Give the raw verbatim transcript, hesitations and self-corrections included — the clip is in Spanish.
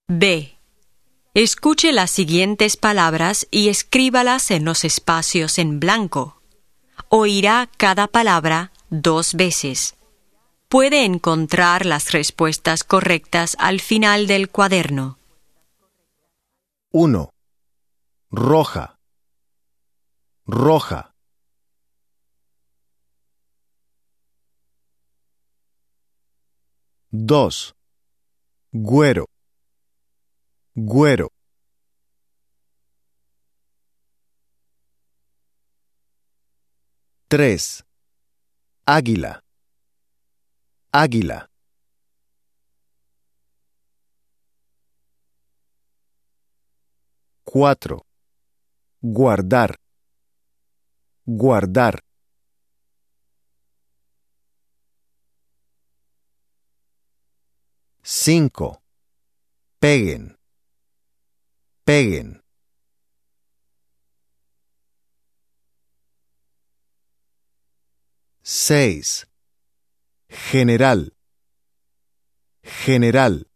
B. Escuche las siguientes palabras y escríbalas en los espacios en blanco. Oirá cada palabra dos veces. Puede encontrar las respuestas correctas al final del cuaderno. uno. Roja. Roja. dos. Güero. Güero. tres. Águila. Águila. cuatro. Guardar. Guardar. cinco. Peguen. Peguen. seis. General. General.